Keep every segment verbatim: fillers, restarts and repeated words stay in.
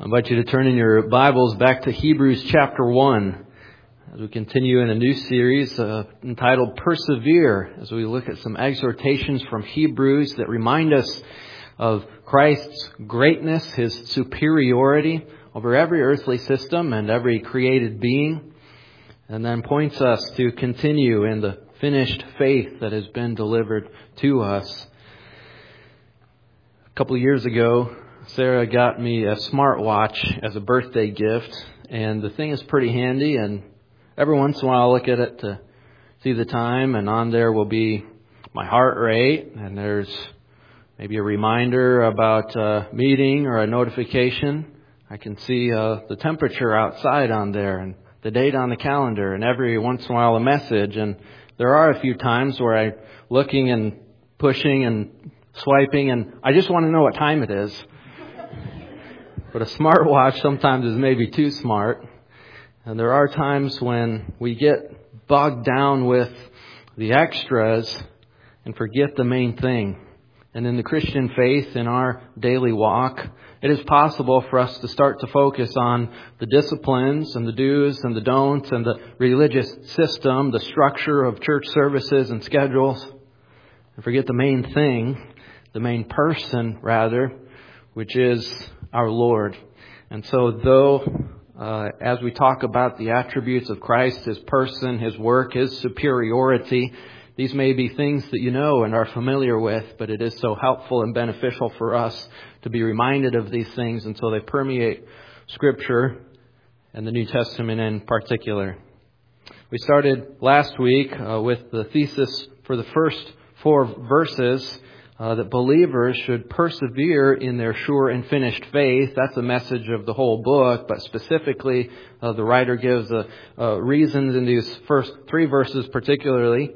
I invite you to turn in your Bibles back to Hebrews chapter one as we continue in a new series uh, entitled Persevere, as we look at some exhortations from Hebrews that remind us of Christ's greatness, His superiority over every earthly system and every created being, and then points us to continue in the finished faith that has been delivered to us. A couple of years ago, Sarah got me a smartwatch as a birthday gift, and the thing is pretty handy, and every once in a while I'll look at it to see the time, and on there will be my heart rate, and there's maybe a reminder about a meeting or a notification. I can see uh, the temperature outside on there, and the date on the calendar, and every once in a while a message. And there are a few times where I'm looking and pushing and swiping, and I just want to know what time it is. But a smartwatch sometimes is maybe too smart. And there are times when we get bogged down with the extras and forget the main thing. And in the Christian faith, in our daily walk, it is possible for us to start to focus on the disciplines and the do's and the don'ts and the religious system, the structure of church services and schedules, and forget the main thing, the main person, rather, which is our Lord. And so though, uh, as we talk about the attributes of Christ, His person, His work, His superiority, these may be things that you know and are familiar with, but it is so helpful and beneficial for us to be reminded of these things until they permeate Scripture and the New Testament in particular. We started last week uh, with the thesis for the first four verses, Uh, that believers should persevere in their sure and finished faith. That's the message of the whole book, but specifically uh, the writer gives uh, uh, reasons in these first three verses particularly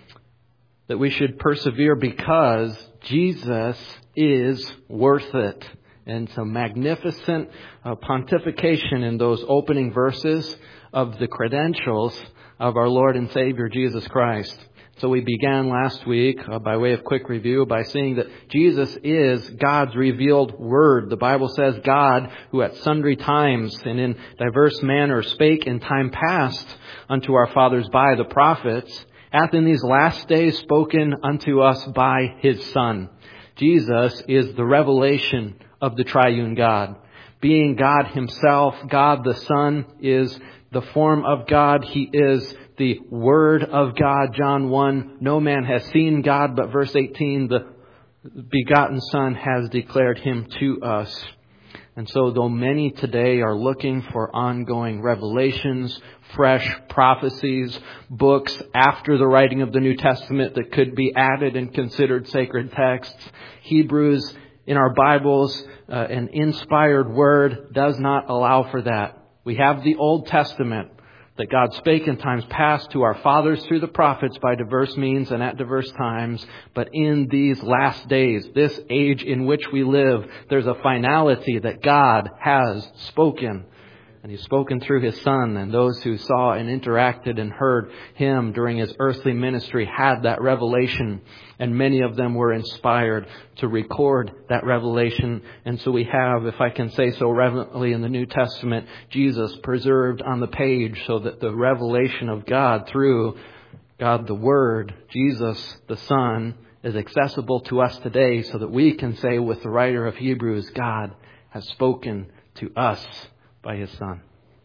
that we should persevere because Jesus is worth it. And some magnificent uh, pontification in those opening verses of the credentials of our Lord and Savior Jesus Christ. So we began last week, uh, by way of quick review, by seeing that Jesus is God's revealed Word. The Bible says God, who at sundry times and in diverse manners spake in time past unto our fathers by the prophets, hath in these last days spoken unto us by His Son. Jesus is the revelation of the triune God. Being God Himself, God the Son is the form of God. He is the Word of God, John one. No man has seen God, but verse eighteen, the begotten Son has declared Him to us. And so though many today are looking for ongoing revelations, fresh prophecies, books after the writing of the New Testament that could be added and considered sacred texts, Hebrews in our Bibles, uh, an inspired word, does not allow for that. We have the Old Testament that God spake in times past to our fathers through the prophets by diverse means and at diverse times. But in these last days, this age in which we live, there's a finality that God has spoken. And He's spoken through His Son, and those who saw and interacted and heard Him during His earthly ministry had that revelation. And many of them were inspired to record that revelation. And so we have, if I can say so reverently, in the New Testament, Jesus preserved on the page so that the revelation of God through God the Word, Jesus the Son, is accessible to us today so that we can say with the writer of Hebrews, God has spoken to us by His Son.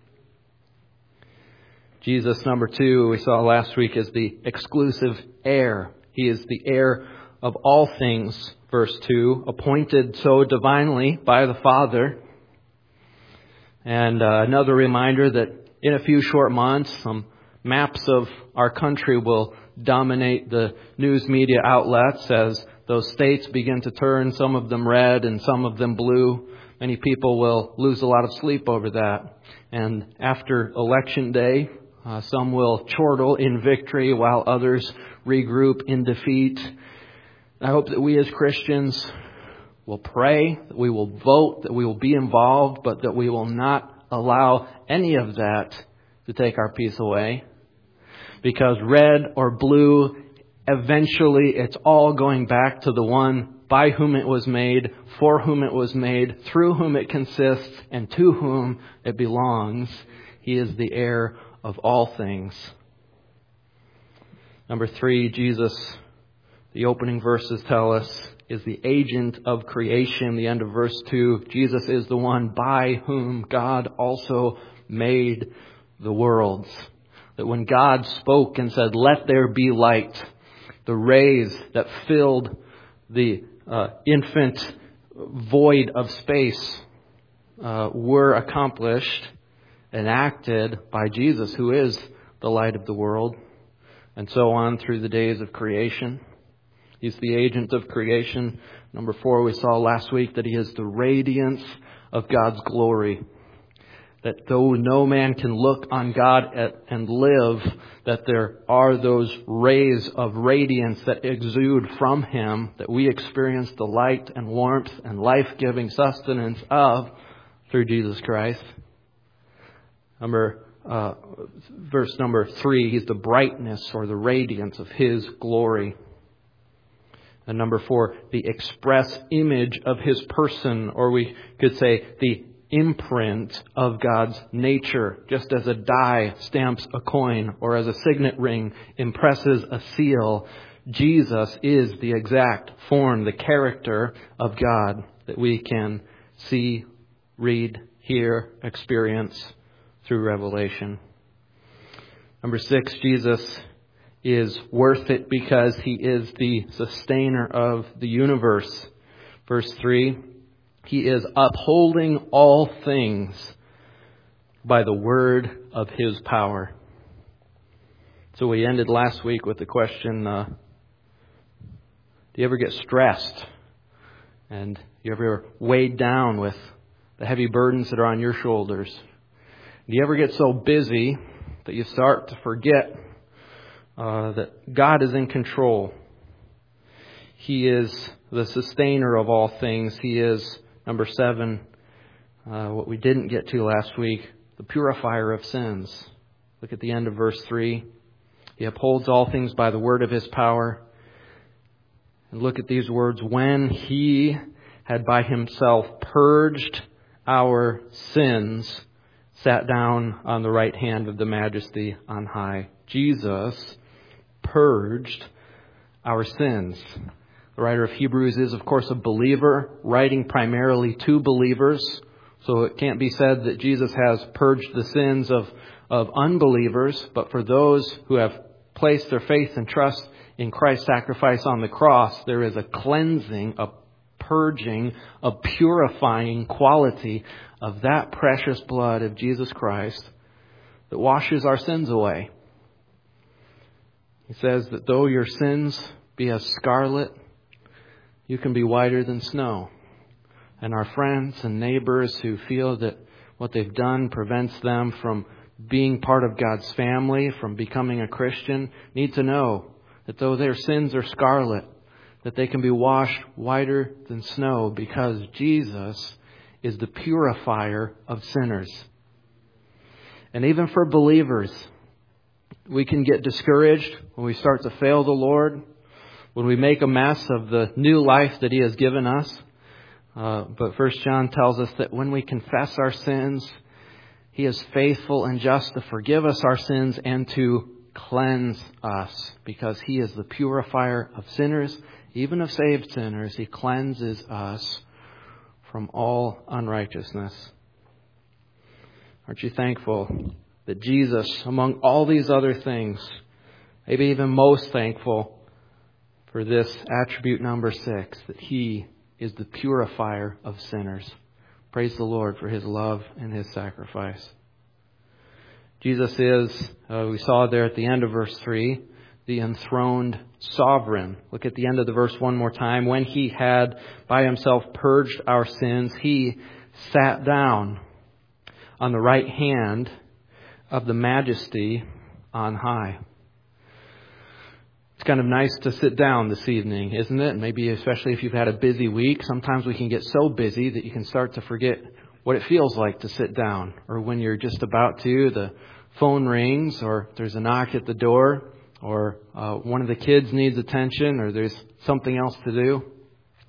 Jesus, number two, we saw last week, is the exclusive heir. He is the heir of all things, verse two, appointed so divinely by the Father. And uh, another reminder that in a few short months, some maps of our country will dominate the news media outlets as those states begin to turn, some of them red and some of them blue. Many people will lose a lot of sleep over that. And after Election Day, uh, some will chortle in victory while others regroup in defeat. I hope that we as Christians will pray, that we will vote, that we will be involved, but that we will not allow any of that to take our peace away. Because red or blue, eventually it's all going back to the one by whom it was made, for whom it was made, through whom it consists, and to whom it belongs. He is the heir of all things. Number three, Jesus, the opening verses tell us, is the agent of creation. The end of verse two, Jesus is the one by whom God also made the worlds. That when God spoke and said, "Let there be light," the rays that filled the uh, infant void of space uh, were accomplished, enacted by Jesus, who is the light of the world, and so on through the days of creation. He's the agent of creation. Number four, we saw last week that He is the radiance of God's glory. That though no man can look on God at, and live, that there are those rays of radiance that exude from Him, that we experience the light and warmth and life-giving sustenance of through Jesus Christ. Number uh, verse number three, He's the brightness or the radiance of His glory. And number four, the express image of His person, or we could say the imprint of God's nature. Just as a die stamps a coin, or as a signet ring impresses a seal, Jesus is the exact form, the character of God that we can see, read, hear, experience through revelation. Number six, Jesus is worth it because He is the sustainer of the universe. Verse three, He is upholding all things by the word of His power. So we ended last week with the question, uh, do you ever get stressed? And you ever weighed down with the heavy burdens that are on your shoulders? Do you ever get so busy that you start to forget uh, that God is in control? He is the sustainer of all things. He is, number seven, uh, what we didn't get to last week, the purifier of sins. Look at the end of verse three. He upholds all things by the word of His power. And look at these words. When He had by Himself purged our sins, sat down on the right hand of the Majesty on high. Jesus purged our sins. The writer of Hebrews is, of course, a believer, writing primarily to believers. So it can't be said that Jesus has purged the sins of, of unbelievers, but for those who have placed their faith and trust in Christ's sacrifice on the cross, there is a cleansing, a purging, a purifying quality of that precious blood of Jesus Christ that washes our sins away. He says that though your sins be as scarlet, you can be whiter than snow. And our friends and neighbors who feel that what they've done prevents them from being part of God's family, from becoming a Christian, need to know that though their sins are scarlet, that they can be washed whiter than snow because Jesus is the purifier of sinners. And even for believers, we can get discouraged when we start to fail the Lord, when we make a mess of the new life that He has given us. Uh, but First John tells us that when we confess our sins, He is faithful and just to forgive us our sins and to cleanse us, because He is the purifier of sinners, even of saved sinners. He cleanses us from all unrighteousness. Aren't you thankful that Jesus, among all these other things, maybe even most thankful for this attribute number six, that He is the purifier of sinners. Praise the Lord for His love and His sacrifice. Jesus is, uh, we saw there at the end of verse three, the enthroned sovereign. Look at the end of the verse one more time. When He had by Himself purged our sins, He sat down on the right hand of the Majesty on high. It's kind of nice to sit down this evening, isn't it? Maybe especially if you've had a busy week. Sometimes we can get so busy that you can start to forget what it feels like to sit down. Or when you're just about to, the phone rings, or there's a knock at the door, or uh, one of the kids needs attention, or there's something else to do.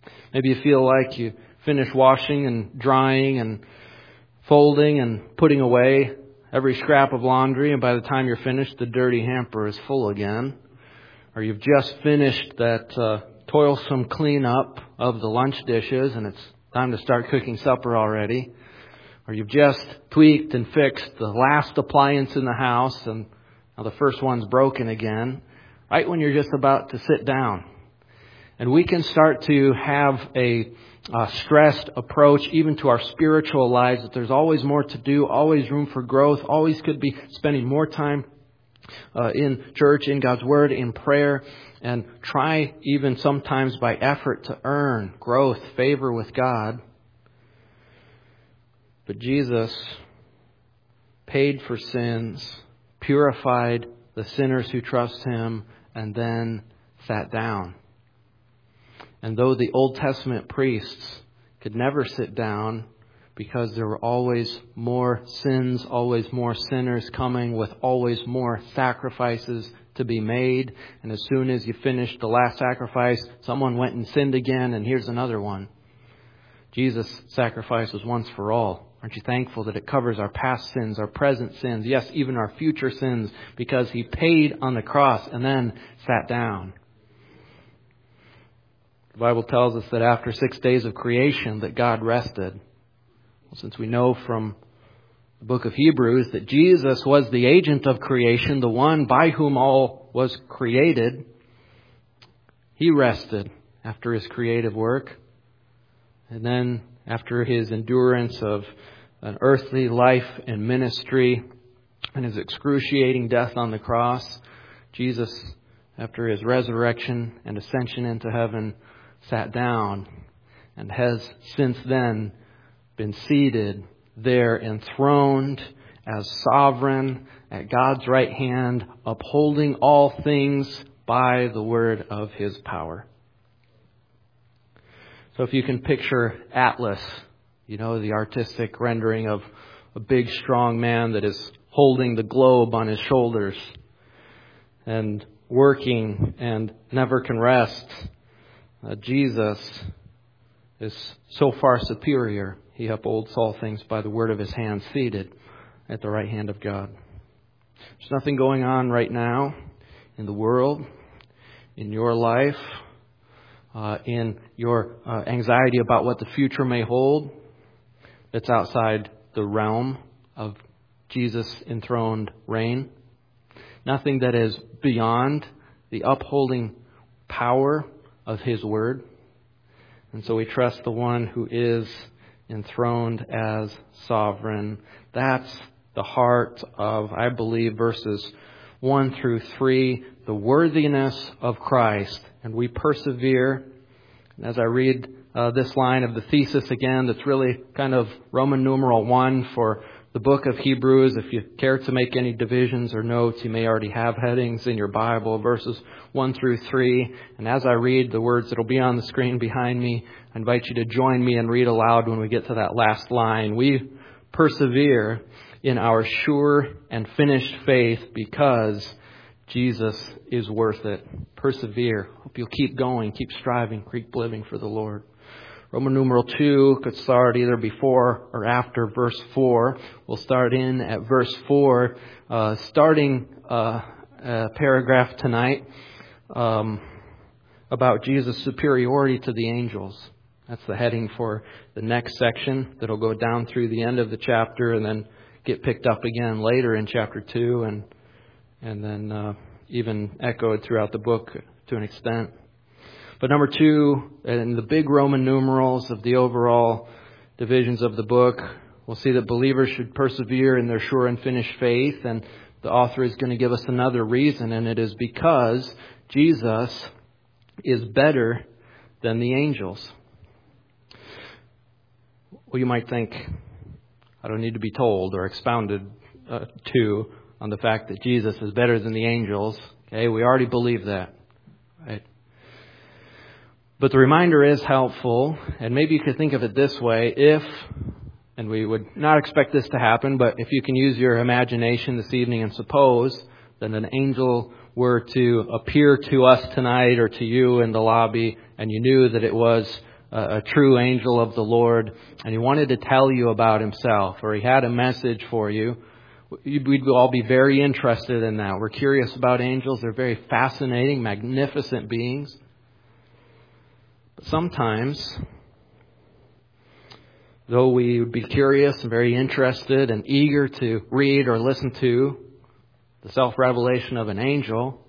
Maybe you feel like you finish washing and drying and folding and putting away every scrap of laundry, and by the time you're finished, the dirty hamper is full again. Or you've just finished that uh, toilsome cleanup of the lunch dishes, and it's time to start cooking supper already. Or you've just tweaked and fixed the last appliance in the house, and now the first one's broken again, right when you're just about to sit down. And we can start to have a uh, stressed approach even to our spiritual lives, that there's always more to do, always room for growth, always could be spending more time uh, in church, in God's Word, in prayer, and try even sometimes by effort to earn growth, favor with God. But Jesus paid for sins, purified the sinners who trust Him, and then sat down. And though the Old Testament priests could never sit down because there were always more sins, always more sinners coming with always more sacrifices to be made. And as soon as you finished the last sacrifice, someone went and sinned again, and here's another one. Jesus' sacrifice was once for all. Aren't you thankful that it covers our past sins, our present sins, yes, even our future sins, because He paid on the cross and then sat down. The Bible tells us that after six days of creation that God rested. Well, since we know from the book of Hebrews that Jesus was the agent of creation, the one by whom all was created, He rested after His creative work. And then after His endurance of an earthly life and ministry and His excruciating death on the cross, Jesus, after His resurrection and ascension into heaven, sat down and has since then been seated there, enthroned as sovereign at God's right hand, upholding all things by the word of His power. So if you can picture Atlas, you know, the artistic rendering of a big, strong man that is holding the globe on his shoulders and working and never can rest. Uh, Jesus is so far superior. He upholds all things by the word of His hand, seated at the right hand of God. There's nothing going on right now in the world, in your life, uh, in your uh, anxiety about what the future may hold, that's outside the realm of Jesus' enthroned reign. Nothing that is beyond the upholding power of His word. And so we trust the one who is enthroned as sovereign. That's the heart of, I believe, verses one through three, the worthiness of Christ. And we persevere. And as I read uh, this line of the thesis again, that's really kind of Roman numeral one for the book of Hebrews. If you care to make any divisions or notes, you may already have headings in your Bible, verses one through three. And as I read the words that will be on the screen behind me, I invite you to join me and read aloud when we get to that last line. We persevere in our sure and finished faith because Jesus is worth it. Persevere. Hope you'll keep going, keep striving, keep living for the Lord. Roman numeral two could start either before or after verse four. We'll start in at verse four, uh, starting uh, a paragraph tonight um, about Jesus' superiority to the angels. That's the heading for the next section that'll go down through the end of the chapter and then get picked up again later in chapter two and and then uh, even echoed throughout the book to an extent. But number two, in the big Roman numerals of the overall divisions of the book, we'll see that believers should persevere in their sure and finished faith. And the author is going to give us another reason, and it is because Jesus is better than the angels. Well, you might think, I don't need to be told or expounded uh, to on the fact that Jesus is better than the angels. Okay, we already believe that, right? But the reminder is helpful, and maybe you could think of it this way, if, and we would not expect this to happen, but if you can use your imagination this evening and suppose that an angel were to appear to us tonight or to you in the lobby, and you knew that it was a, a true angel of the Lord, and he wanted to tell you about himself, or he had a message for you, we'd all be very interested in that. We're curious about angels. They're very fascinating, magnificent beings. But sometimes, though we would be curious and very interested and eager to read or listen to the self-revelation of an angel,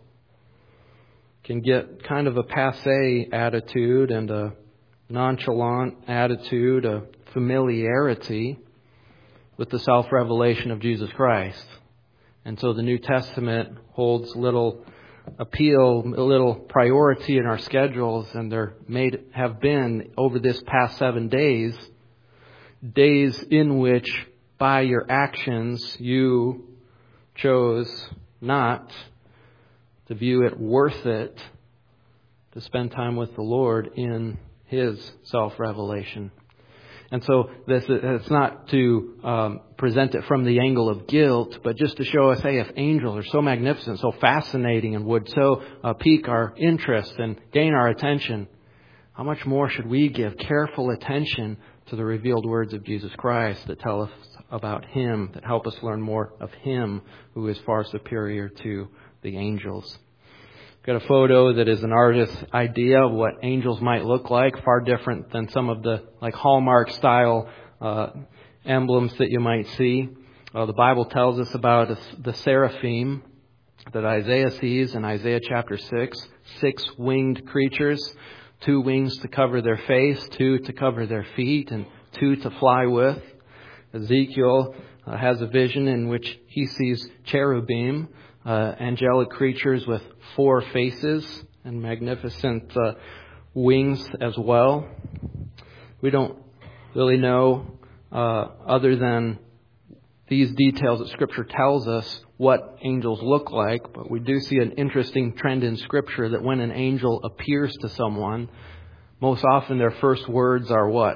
can get kind of a passé attitude and a nonchalant attitude, a familiarity with the self-revelation of Jesus Christ. And so the New Testament holds little appeal, a little priority in our schedules, and there may have been over this past seven days, days in which by your actions you chose not to view it worth it to spend time with the Lord in His self-revelation. And so this it's not to um, present it from the angle of guilt, but just to show us, hey, if angels are so magnificent, so fascinating, and would so uh, pique our interest and gain our attention, how much more should we give careful attention to the revealed words of Jesus Christ that tell us about Him, that help us learn more of Him, who is far superior to the angels. Got a photo that is an artist's idea of what angels might look like, far different than some of the like Hallmark style uh, emblems that you might see. Uh, the Bible tells us about the seraphim that Isaiah sees in Isaiah chapter six, six winged creatures, two wings to cover their face, two to cover their feet, and two to fly with. Ezekiel uh, has a vision in which he sees cherubim, Uh, angelic creatures with four faces and magnificent uh, wings as well. We don't really know, uh, other than these details that Scripture tells us, what angels look like, but we do see an interesting trend in Scripture that when an angel appears to someone, most often their first words are what?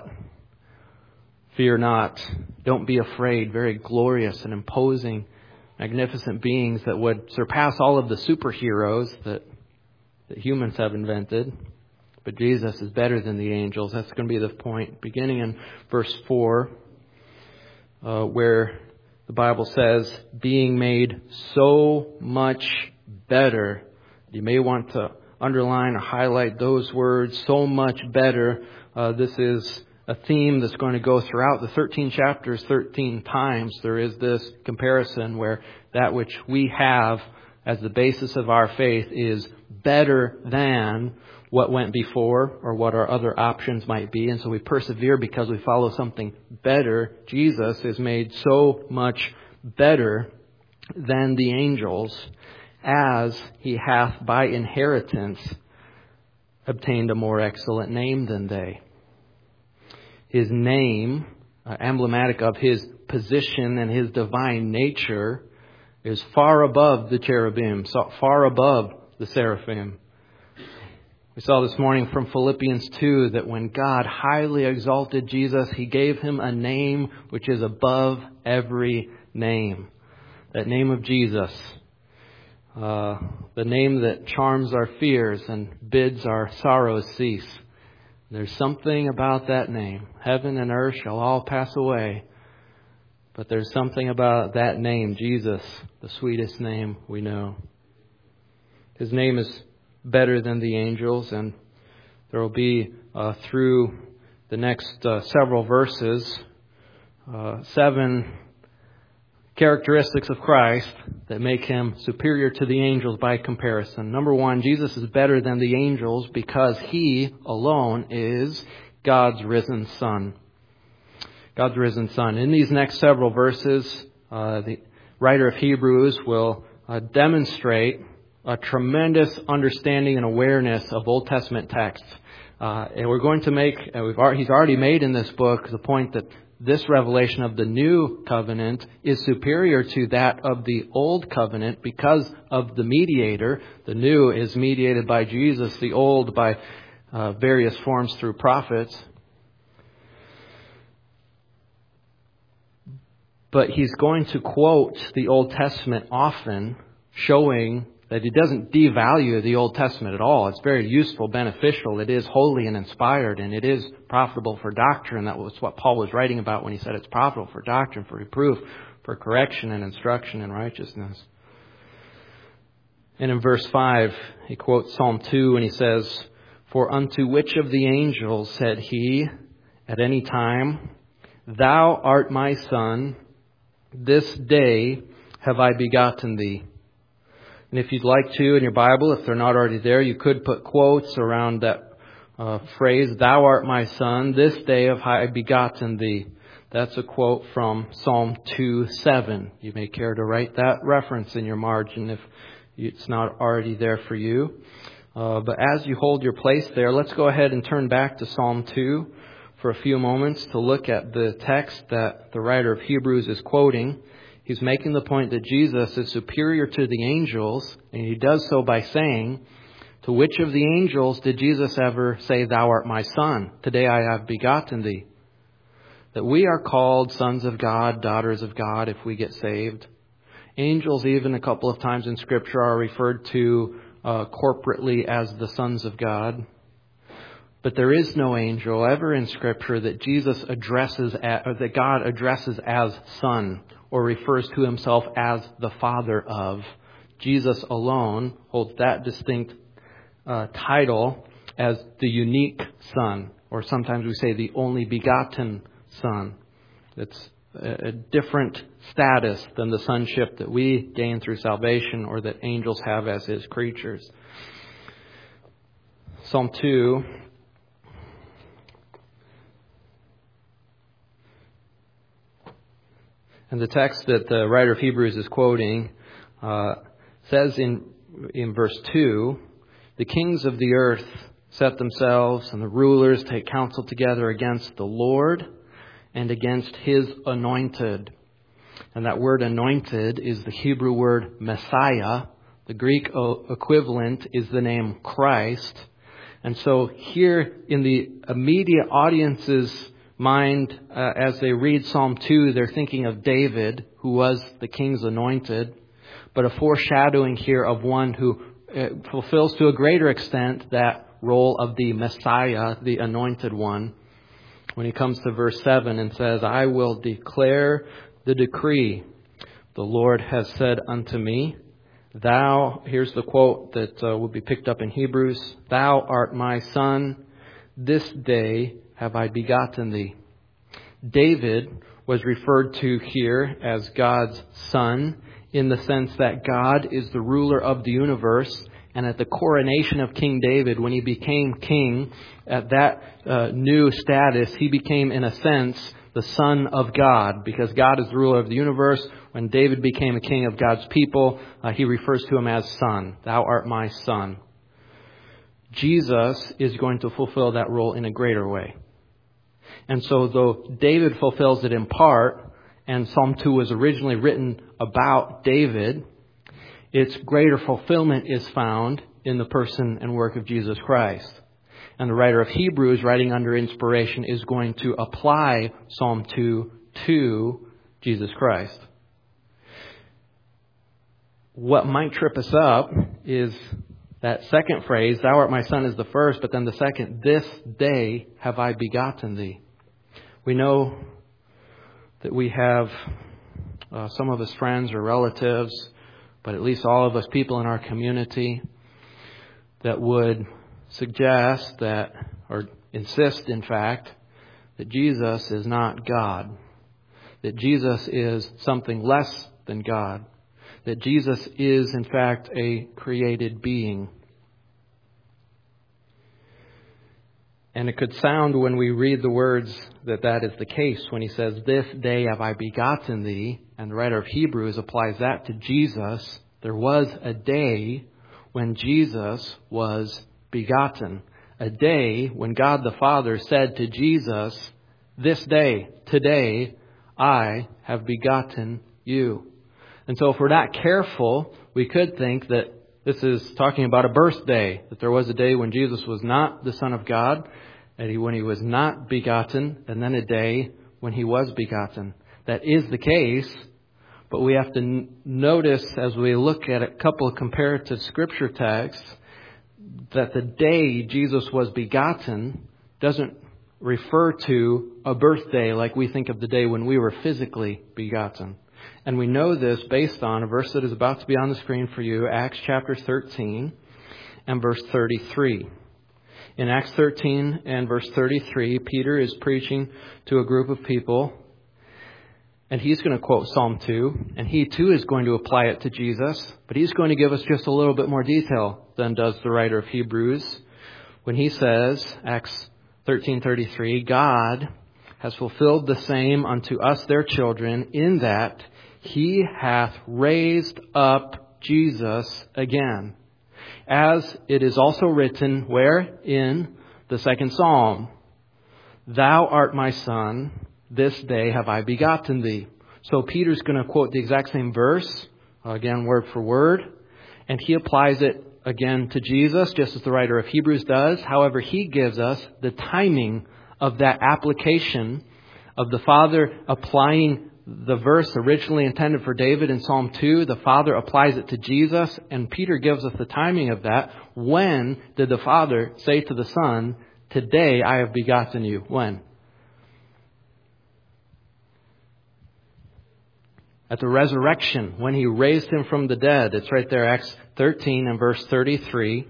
Fear not. Don't be afraid. Very glorious and imposing, magnificent beings that would surpass all of the superheroes that, that humans have invented. But Jesus is better than the angels. That's going to be the point. Beginning in verse four, uh, where the Bible says, being made so much better. You may want to underline or highlight those words, so much better. Uh, this is a theme that's going to go throughout the thirteen chapters, thirteen times. There is this comparison where that which we have as the basis of our faith is better than what went before or what our other options might be. And so we persevere because we follow something better. Jesus is made so much better than the angels, as He hath by inheritance obtained a more excellent name than they. His name, uh, emblematic of His position and His divine nature, is far above the cherubim, so far above the seraphim. We saw this morning from Philippians two that when God highly exalted Jesus, He gave Him a name which is above every name. That name of Jesus, uh, the name that charms our fears and bids our sorrows cease. There's something about that name. Heaven and earth shall all pass away. But there's something about that name, Jesus, the sweetest name we know. His name is better than the angels, and there will be, uh, through the next uh, several verses, uh, seven characteristics of Christ that make Him superior to the angels by comparison. Number one, Jesus is better than the angels because He alone is God's risen Son. God's risen Son. In these next several verses, uh, the writer of Hebrews will uh, demonstrate a tremendous understanding and awareness of Old Testament texts. Uh, and we're going to make, and we've already, he's already made in this book the point that this revelation of the new covenant is superior to that of the old covenant because of the mediator. The new is mediated by Jesus, the old by uh, various forms through prophets. But he's going to quote the Old Testament often, showing that it doesn't devalue the Old Testament at all. It's very useful, beneficial. It is holy and inspired, and it is profitable for doctrine. That was what Paul was writing about when he said it's profitable for doctrine, for reproof, for correction and instruction in righteousness. And in verse five, he quotes Psalm two and he says, "For unto which of the angels said he at any time, Thou art my son, this day have I begotten thee." And if you'd like to, in your Bible, if they're not already there, you could put quotes around that uh, phrase, "Thou art my son, this day have I begotten thee." That's a quote from Psalm two seven. You may care to write that reference in your margin if it's not already there for you. Uh, but as you hold your place there, let's go ahead and turn back to Psalm two for a few moments to look at the text that the writer of Hebrews is quoting. He's making the point that Jesus is superior to the angels, and he does so by saying, "To which of the angels did Jesus ever say, Thou art my son? Today I have begotten thee." That we are called sons of God, daughters of God, if we get saved. Angels, even a couple of times in Scripture, are referred to uh, corporately as the sons of God. But there is no angel ever in Scripture that Jesus addresses, at, or that God addresses as son, or refers to himself as the Father of. Jesus alone holds that distinct uh, title as the unique Son, or sometimes we say the only begotten Son. It's a different status than the sonship that we gain through salvation or that angels have as his creatures. Psalm two. And the text that the writer of Hebrews is quoting uh, says in in verse two, "The kings of the earth set themselves, and the rulers take counsel together against the Lord and against his anointed." And that word anointed is the Hebrew word Messiah. The Greek equivalent is the name Christ. And so here in the immediate audience's mind, uh, as they read Psalm two, they're thinking of David, who was the king's anointed, but a foreshadowing here of one who uh, fulfills to a greater extent that role of the Messiah, the anointed one. When he comes to verse seven and says, "I will declare the decree. The Lord has said unto me, Thou," here's the quote that uh, will be picked up in Hebrews, "Thou art my son, this day have I begotten thee." David was referred to here as God's son in the sense that God is the ruler of the universe. And at the coronation of King David, when he became king, at that uh, new status, he became, in a sense, the son of God, because God is the ruler of the universe. When David became a king of God's people, uh, he refers to him as son. "Thou art my son." Jesus is going to fulfill that role in a greater way. And so though David fulfills it in part, and Psalm two was originally written about David, its greater fulfillment is found in the person and work of Jesus Christ. And the writer of Hebrews, writing under inspiration, is going to apply Psalm two to Jesus Christ. What might trip us up is that second phrase, "Thou art my son," is the first, but then the second, "This day have I begotten thee." We know that we have uh, some of us friends or relatives, but at least all of us people in our community, that would suggest that, or insist in fact, that Jesus is not God. That Jesus is something less than God. That Jesus is in fact a created being. And it could sound when we read the words that that is the case when he says, "This day have I begotten thee," and the writer of Hebrews applies that to Jesus. There was a day when Jesus was begotten. A day when God the Father said to Jesus, "This day, today, I have begotten you." And so if we're not careful, we could think that this is talking about a birthday, that there was a day when Jesus was not the Son of God, and he, when he was not begotten, and then a day when he was begotten. That is the case, But we have to n- notice as we look at a couple of comparative scripture texts that the day Jesus was begotten doesn't refer to a birthday like we think of the day when we were physically begotten. And we know this based on a verse that is about to be on the screen for you, Acts chapter thirteen and verse thirty-three. In Acts thirteen and verse thirty-three, Peter is preaching to a group of people, and he's going to quote Psalm two, and he too is going to apply it to Jesus, but he's going to give us just a little bit more detail than does the writer of Hebrews when he says, Acts thirteen thirty-three, God has fulfilled the same unto us their children, in that He hath raised up Jesus again. As it is also written, where? In the second Psalm, Thou art my son, this day have I begotten thee. So Peter's going to quote the exact same verse, again word for word, and he applies it again to Jesus, just as the writer of Hebrews does. However, he gives us the timing of that application of the Father applying the verse originally intended for David in Psalm two. The Father applies it to Jesus, and Peter gives us the timing of that. When did the Father say to the Son, Today I have begotten you? When? At the resurrection, when He raised Him from the dead. It's right there, Acts thirteen and verse thirty-three.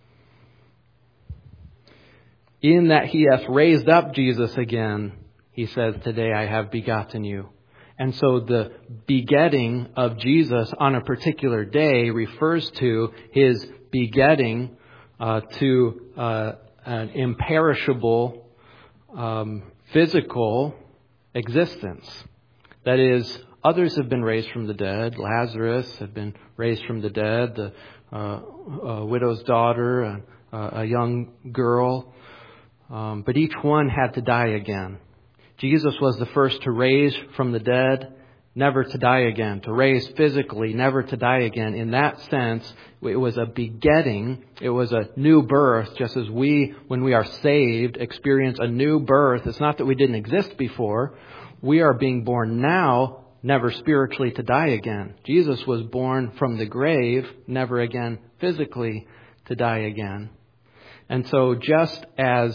In that He hath raised up Jesus again, He says, Today I have begotten you. And so the begetting of Jesus on a particular day refers to His begetting uh, to uh, an imperishable um, physical existence. That is, others have been raised from the dead. Lazarus had been raised from the dead. The uh, a widow's daughter, a, a young girl. Um, but each one had to die again. Jesus was the first to raise from the dead, never to die again. To raise physically, never to die again. In that sense, it was a begetting. It was a new birth, just as we, when we are saved, experience a new birth. It's not that we didn't exist before. We are being born now, never spiritually to die again. Jesus was born from the grave, never again physically to die again. And so just as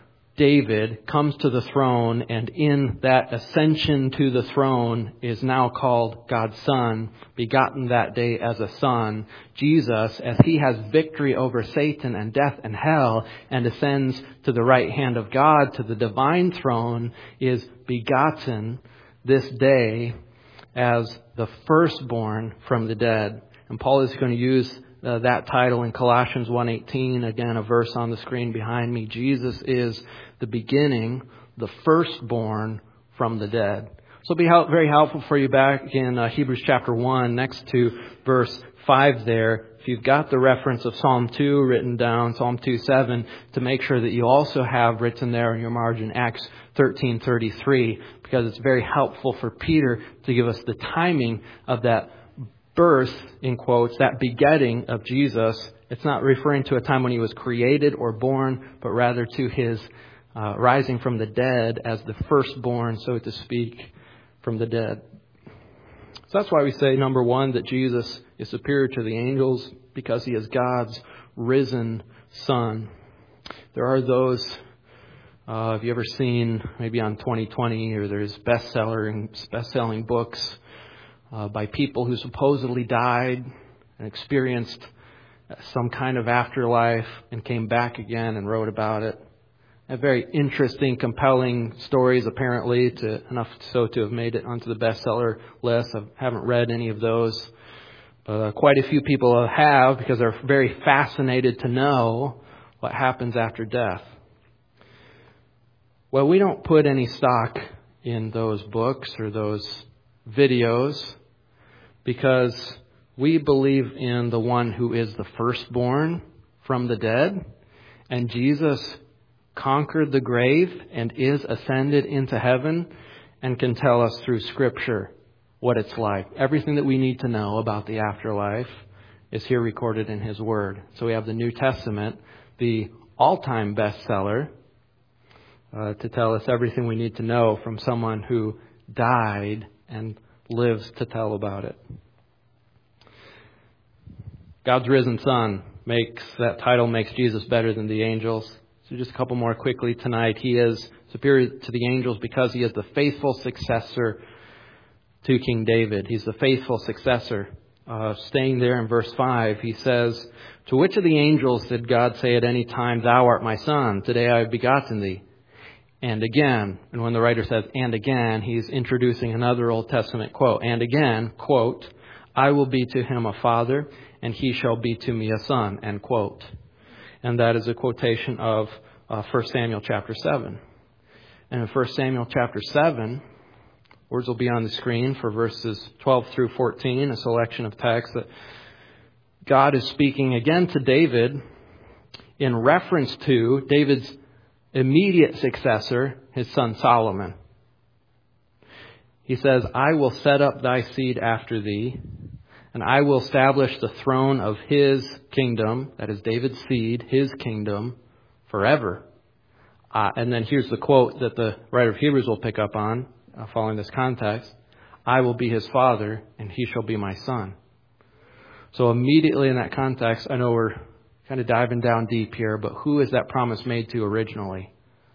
David comes to the throne, and in that ascension to the throne is now called God's Son, begotten that day as a son, Jesus, as He has victory over Satan and death and hell, and ascends to the right hand of God, to the divine throne, is begotten this day as the firstborn from the dead. And Paul is going to use Uh, that title in Colossians one eighteen, again, a verse on the screen behind me. Jesus is the beginning, the firstborn from the dead. So it'll be help, very helpful for you back in uh, Hebrews chapter one, next to verse five there. If you've got the reference of Psalm two written down, Psalm two seven, to make sure that you also have written there in your margin Acts thirteen thirty-three, because it's very helpful for Peter to give us the timing of that birth, in quotes, that begetting of Jesus. It's not referring to a time when He was created or born, but rather to His uh, rising from the dead as the firstborn, so to speak, from the dead. So that's why we say, number one, that Jesus is superior to the angels, because He is God's risen Son. There are those, uh, have you ever seen, maybe on twenty twenty, or there's bestseller, best-selling books Uh, by people who supposedly died and experienced some kind of afterlife and came back again and wrote about it. A very interesting, compelling stories, apparently, to enough so to have made it onto the bestseller list. I haven't read any of those. But uh, quite a few people have, because they're very fascinated to know what happens after death. Well, we don't put any stock in those books or those videos, because we believe in the one who is the firstborn from the dead, and Jesus conquered the grave and is ascended into heaven and can tell us through Scripture what it's like. Everything that we need to know about the afterlife is here recorded in His Word. So we have the New Testament, the all-time bestseller, uh, to tell us everything we need to know from someone who died and lives to tell about it. God's risen Son makes, that title makes Jesus better than the angels. So just a couple more quickly tonight. He is superior to the angels because he is the faithful successor to King David. He's the faithful successor. Uh, staying there in verse five, he says, "To which of the angels did God say at any time, 'Thou art my son, today I have begotten thee'?" And again, and when the writer says, "and again," he's introducing another Old Testament quote. "And again," quote, "I will be to him a father, and he shall be to me a son," end quote. And that is a quotation of uh, First Samuel chapter seven. And in First Samuel chapter seven, words will be on the screen for verses twelve through fourteen, a selection of texts that God is speaking again to David in reference to David's immediate successor, his son Solomon. He says, "I will set up thy seed after thee, and I will establish the throne of his kingdom," that is David's seed, his kingdom, "forever." Uh, and then here's the quote that the writer of Hebrews will pick up on, uh, following this context. "I will be his father, and he shall be my son." So immediately in that context, I know we're kind of diving down deep here, but who is that promise made to originally?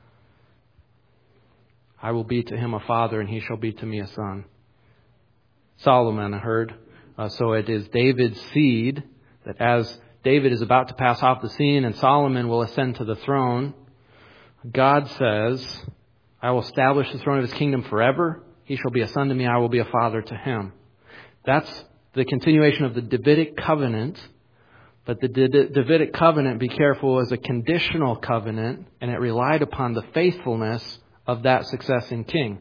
"I will be to him a father, and he shall be to me a son." Solomon, I heard. Uh, so it is David's seed that as David is about to pass off the scene and Solomon will ascend to the throne, God says, "I will establish the throne of his kingdom forever. He shall be a son to me. I will be a father to him." That's the continuation of the Davidic covenant. But the Davidic covenant, be careful, is a conditional covenant, and it relied upon the faithfulness of that succeeding king.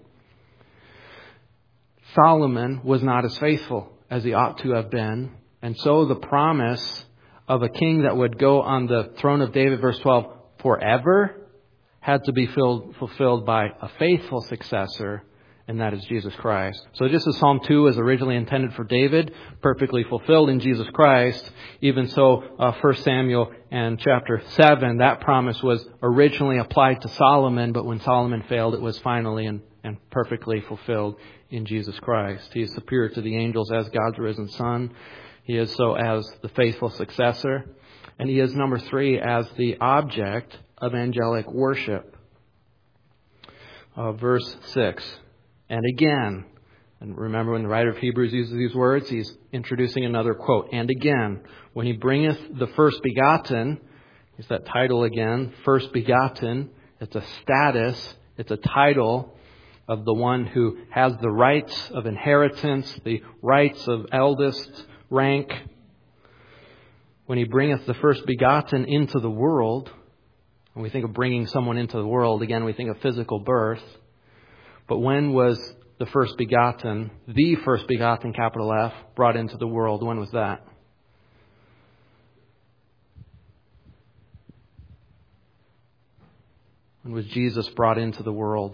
Solomon was not as faithful as he ought to have been, and so the promise of a king that would go on the throne of David, verse twelve, forever, had to be filled, fulfilled by a faithful successor, and that is Jesus Christ. So just as Psalm two was originally intended for David, perfectly fulfilled in Jesus Christ, even so uh, First Samuel and chapter seven, that promise was originally applied to Solomon, but when Solomon failed, it was finally and, and perfectly fulfilled in Jesus Christ. He is superior to the angels as God's risen Son. He is so as the faithful successor. And he is, number three, as the object of angelic worship. Uh, verse six. "And again," and remember when the writer of Hebrews uses these words, he's introducing another quote. "And again, when he bringeth the first begotten," is that title again, first begotten. It's a status, it's a title of the one who has the rights of inheritance, the rights of eldest rank. "When he bringeth the first begotten into the world," when we think of bringing someone into the world, again, we think of physical birth. But when was the first begotten, the first begotten, capital F, brought into the world? When was that? When was Jesus brought into the world?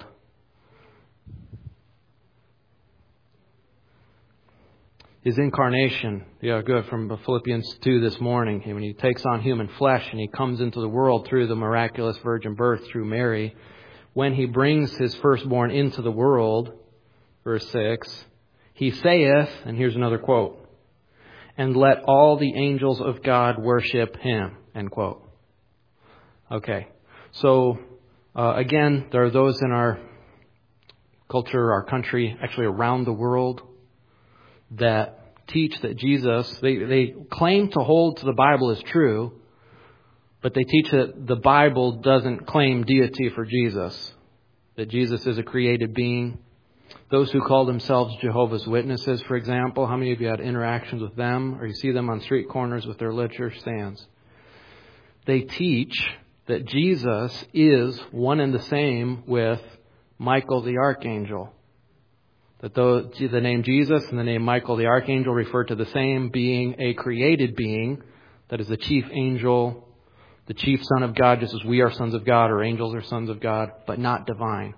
His incarnation, yeah, good, from Philippians two this morning, when he takes on human flesh and he comes into the world through the miraculous virgin birth through Mary. When he brings his firstborn into the world, verse six, he saith, and here's another quote, "And let all the angels of God worship him," end quote. Okay, so uh, again, there are those in our culture, our country, actually around the world, that teach that Jesus, they, they claim to hold to the Bible as true, but they teach that the Bible doesn't claim deity for Jesus, that Jesus is a created being. Those who call themselves Jehovah's Witnesses, for example, how many of you had interactions with them, or you see them on street corners with their literature stands? They teach that Jesus is one and the same with Michael the Archangel. That the, the name Jesus and the name Michael the Archangel refer to the same being, a created being, that is the chief angel, the chief son of God, just as we are sons of God, or angels are sons of God, but not divine.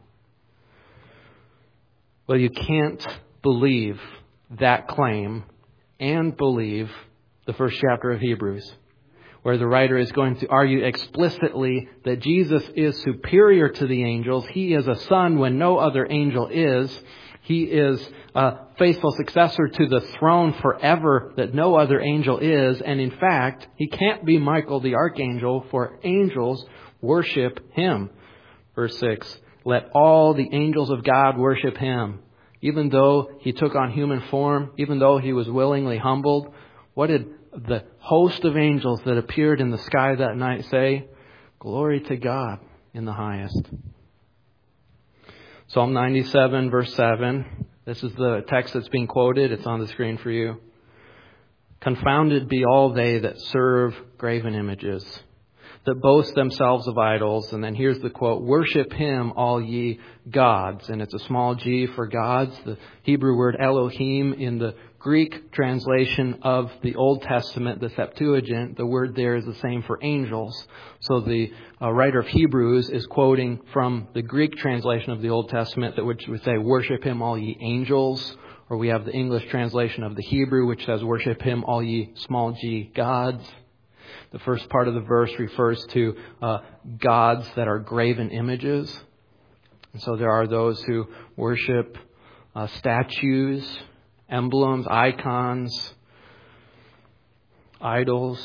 Well, you can't believe that claim and believe the first chapter of Hebrews, where the writer is going to argue explicitly that Jesus is superior to the angels. He is a son when no other angel is. He is a faithful successor to the throne forever that no other angel is. And in fact, he can't be Michael the archangel, for angels worship him. Verse six, let all the angels of God worship him. Even though he took on human form, even though he was willingly humbled, what did the host of angels that appeared in the sky that night say? Glory to God in the highest. Psalm ninety-seven, verse seven. This is the text that's being quoted. It's on the screen for you. Confounded be all they that serve graven images, that boast themselves of idols. And then here's the quote, worship him, all ye gods. And it's a small g for gods. The Hebrew word Elohim in the Greek translation of the Old Testament, the Septuagint, the word there is the same for angels. So the uh, writer of Hebrews is quoting from the Greek translation of the Old Testament, that which would say, worship him, all ye angels. Or we have the English translation of the Hebrew, which says, worship him, all ye small g gods. The first part of the verse refers to uh, gods that are graven images. And so there are those who worship uh, statues, emblems, icons, idols.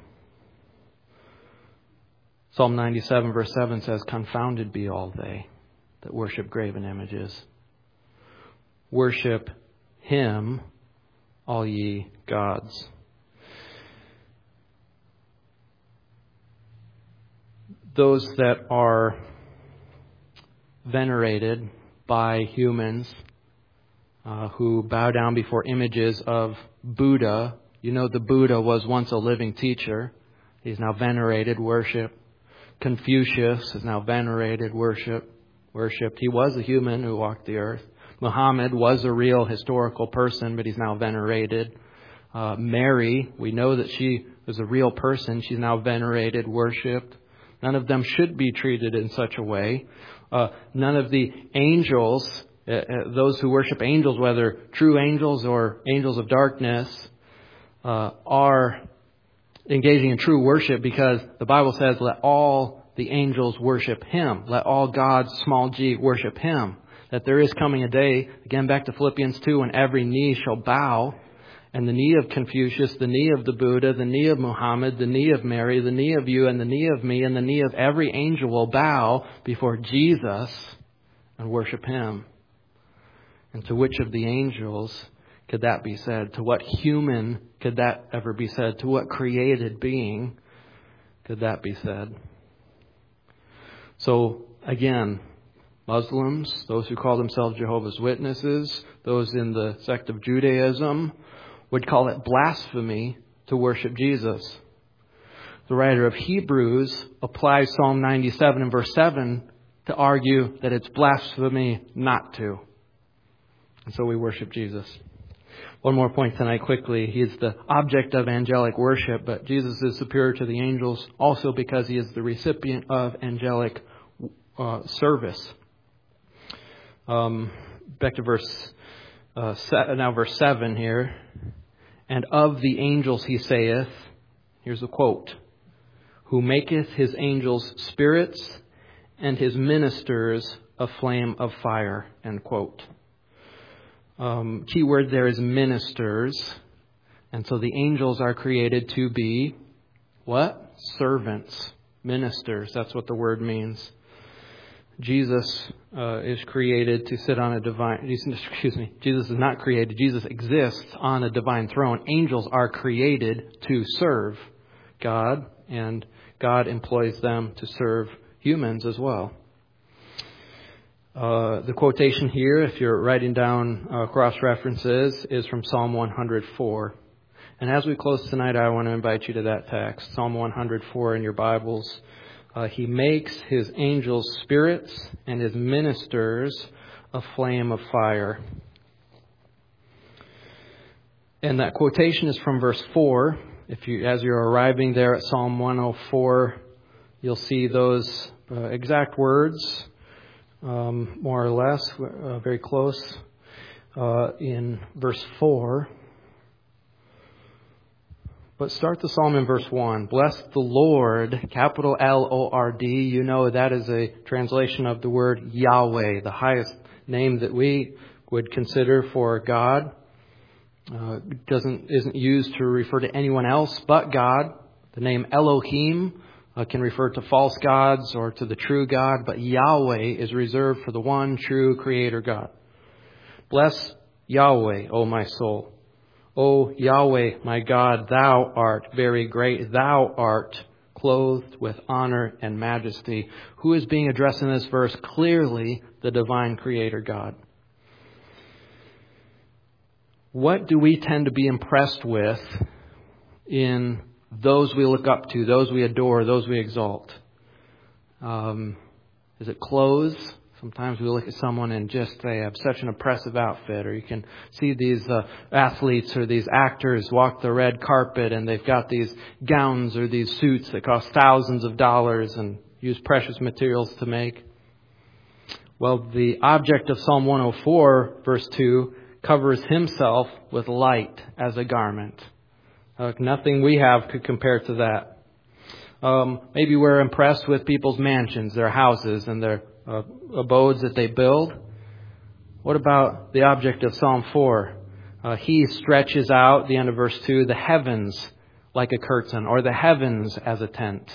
Psalm ninety-seven verse seven says, confounded be all they that worship graven images. Worship him, all ye gods. Those that are venerated by humans uh, who bow down before images of Buddha. You know, the Buddha was once a living teacher. He's now venerated, worship. Confucius is now venerated, worship, worshipped. He was a human who walked the earth. Muhammad was a real historical person, but he's now venerated. Uh, Mary, we know that she was a real person. She's now venerated, worshipped. None of them should be treated in such a way. Uh, none of the angels, uh, uh, those who worship angels, whether true angels or angels of darkness, uh, are engaging in true worship, because the Bible says, let all the angels worship him. Let all gods, small g, worship him. That there is coming a day, again back to Philippians two, when every knee shall bow. And the knee of Confucius, the knee of the Buddha, the knee of Muhammad, the knee of Mary, the knee of you, and the knee of me, and the knee of every angel will bow before Jesus and worship him. And to which of the angels could that be said? To what human could that ever be said? To what created being could that be said? So, again, Muslims, those who call themselves Jehovah's Witnesses, those in the sect of Judaism, would call it blasphemy to worship Jesus. The writer of Hebrews applies Psalm ninety-seven and verse seven to argue that it's blasphemy not to. And so we worship Jesus. One more point tonight quickly. He is the object of angelic worship, but Jesus is superior to the angels also because he is the recipient of angelic uh, service. Um, back to verse, uh, se- now verse seven here. And of the angels he saith, here's a quote, who maketh his angels spirits and his ministers a flame of fire, end quote. Um, key word there is ministers. And so the angels are created to be what? Servants, ministers. That's what the word means. Jesus uh, is created to sit on a divine, excuse me, Jesus is not created. Jesus exists on a divine throne. Angels are created to serve God, and God employs them to serve humans as well. Uh, the quotation here, if you're writing down uh, cross-references, is from Psalm one hundred four. And as we close tonight, I want to invite you to that text, Psalm one hundred four in your Bibles. Uh, he makes his angels spirits and his ministers a flame of fire. And that quotation is from verse four. If you, as you're arriving there at Psalm one oh four, you'll see those uh, exact words, um, more or less, uh, very close, uh, in verse four. But start the psalm in verse one. Bless the Lord, capital L O R D. You know that is a translation of the word Yahweh, the highest name that we would consider for God. Uh, doesn't isn't used to refer to anyone else but God. The name Elohim uh, can refer to false gods or to the true God, but Yahweh is reserved for the one true Creator God. Bless Yahweh, O my soul. O Yahweh, my God, Thou art very great. Thou art clothed with honor and majesty. Who is being addressed in this verse? Clearly, the divine Creator God. What do we tend to be impressed with in those we look up to, those we adore, those we exalt? Um, is it clothes? Sometimes we look at someone and just they have such an impressive outfit. Or you can see these uh, athletes or these actors walk the red carpet and they've got these gowns or these suits that cost thousands of dollars and use precious materials to make. Well, the object of Psalm one oh four, verse two, covers himself with light as a garment. Uh, nothing we have could compare to that. Um, maybe we're impressed with people's mansions, their houses, and their uh, abodes that they build. What about the object of Psalm four? Uh, he stretches out, the end of verse two, the heavens like a curtain, or the heavens as a tent.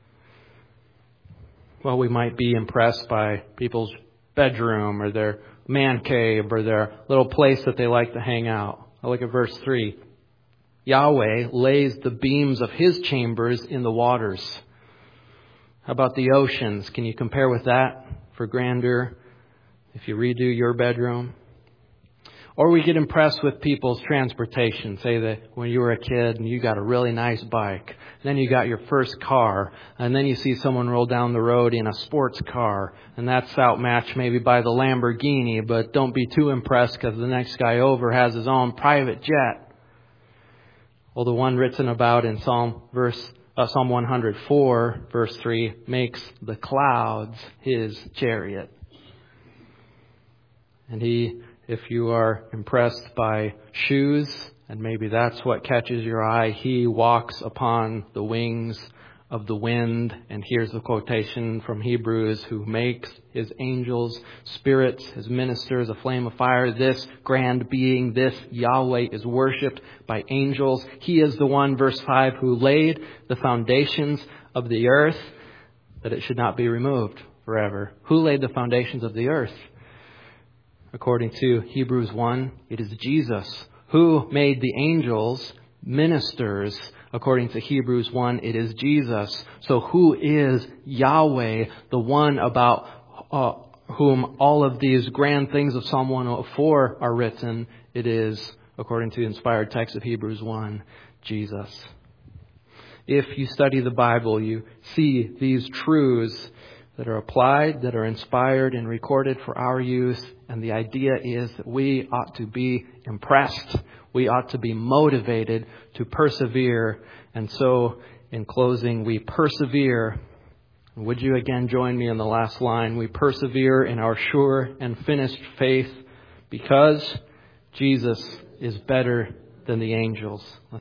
Well, we might be impressed by people's bedroom or their man cave or their little place that they like to hang out. I look at verse three. Yahweh lays the beams of his chambers in the waters. How about the oceans? Can you compare with that for grandeur if you redo your bedroom? Or we get impressed with people's transportation. Say that when you were a kid and you got a really nice bike. Then you got your first car. And then you see someone roll down the road in a sports car. And that's outmatched maybe by the Lamborghini. But don't be too impressed because the next guy over has his own private jet. Well, the one written about in Psalm verse uh, Psalm one oh four, verse three, makes the clouds his chariot. And he, if you are impressed by shoes, and maybe that's what catches your eye, he walks upon the wings of the wind. And here's the quotation from Hebrews, who makes his angels spirits, his ministers a flame of fire. This grand being, this Yahweh, is worshipped by angels. He is the one, verse five, who laid the foundations of the earth, that it should not be removed forever. Who laid the foundations of the earth? According to Hebrews one, it is Jesus. Who made the angels ministers? According to Hebrews one, it is Jesus. So who is Yahweh, the one about uh, whom all of these grand things of Psalm one oh four are written? It is, according to the inspired text of Hebrews one, Jesus. If you study the Bible, you see these truths that are applied, that are inspired and recorded for our use. And the idea is that we ought to be impressed. We ought to be motivated to persevere. And so, in closing, we persevere. Would you again join me in the last line? We persevere in our sure and finished faith because Jesus is better than the angels.